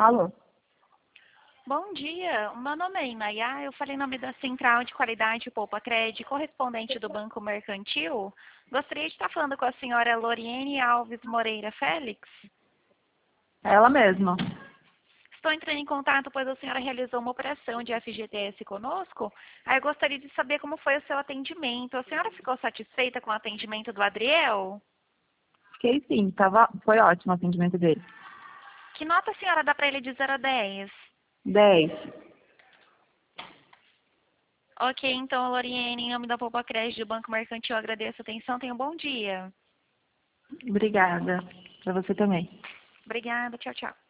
Alô? Bom dia, o meu nome é Inayá, eu falei em nome da Central de Qualidade Poupa Crédito, correspondente do Banco Mercantil. Gostaria de estar falando com a senhora Loriene Alves Moreira Félix. Ela mesma. Estou entrando em contato, pois a senhora realizou uma operação de FGTS conosco. Aí eu gostaria de saber como foi o seu atendimento. A senhora ficou satisfeita com o atendimento do Adriel? Fiquei sim, foi ótimo o atendimento dele. Que nota a senhora dá para ele de 0 a 10? 10. Ok, então, Loriene, em nome da Poupa Crédito do Banco Mercantil, eu agradeço a atenção. Tenha um bom dia. Obrigada. Para você também. Obrigada, tchau, tchau.